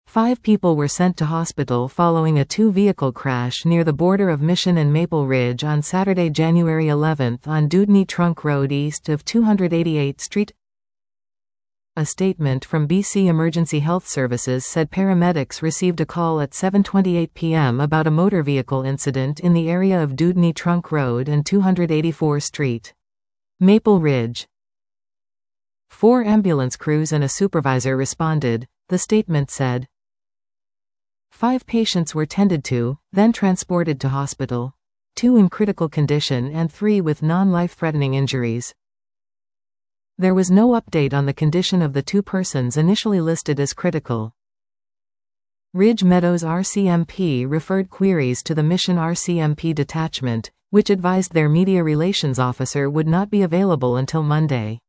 5 people were sent to hospital following a two-vehicle crash near the border of Mission and Maple Ridge on Saturday, January 11 on Dewdney Trunk Road east of 288th Street. A statement from BC Emergency Health Services said paramedics received a call at 7:28 p.m. about a motor vehicle incident in the area of Dewdney Trunk Road and 284th Street. Maple Ridge. 4 ambulance crews and a supervisor responded, the statement said. 5 patients were tended to, then transported to hospital. 2 in critical condition and 3 with non-life-threatening injuries. There was no update on the condition of the 2 persons initially listed as critical. Ridge Meadows RCMP referred queries to the Mission RCMP detachment, which advised their media relations officer would not be available until Monday.